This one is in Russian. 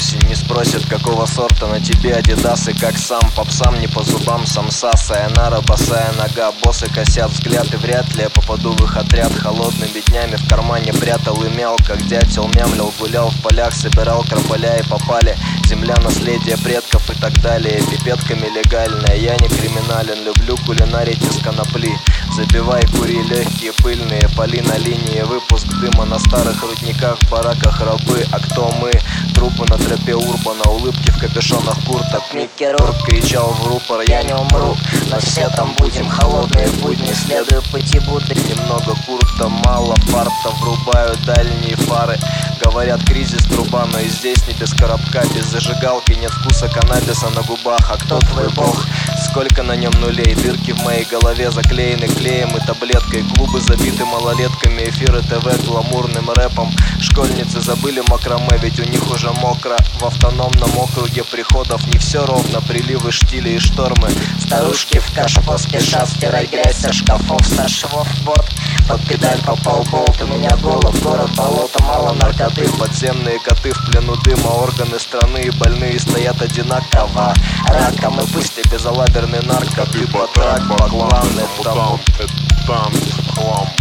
осень. Не спросят, какого сорта на тебе адидасы, как сам попсам не по зубам самса. Сайонара, босая нога, боссы косят взгляд, и вряд ли я попаду в их отряд. Холодными днями в кармане прятал и мял, как дятел мямлил, гулял в полях, собирал крополя и попали. Земля, наследие предков и так далее. Пипетками легальная, я не криминален, люблю кулинарить из конопли. Забивай, кури легкие пыльные поли на линии, выпуск дыма на старых рудниках, в бараках рабы. А кто мы? Трупы на тропе урбана, улыбки в капюшонах курток. Микерург кричал в рупор: я не умру, но все там будем. Холодные будни, следую пути Будды. Немного курта, мало фарта, врубаю дальние фары. Говорят, кризис труба, но и здесь не без коробка. Без зажигалки нет вкуса каннабиса на губах. А кто твой бог? Сколько на нем нулей? Дырки в моей голове заклеены клеем и таблеткой. Клубы забиты малолетками, эфиры ТВ гламурным рэпом. Школьницы забыли макраме, ведь у них уже мокро. В автономном округе приходов не все ровно, приливы, штили и штормы. Старушки в кашпо спешат стирать грязь со шкафов, со швов. Вот, под педаль попал болт, у меня голод, город, болото, мало наркоты. Подземные коты в плену дыма, органы страны и больные стоят одинаково. Раком и пусть и безалаберный нарко, ты батрак, баклан, это там, хлам.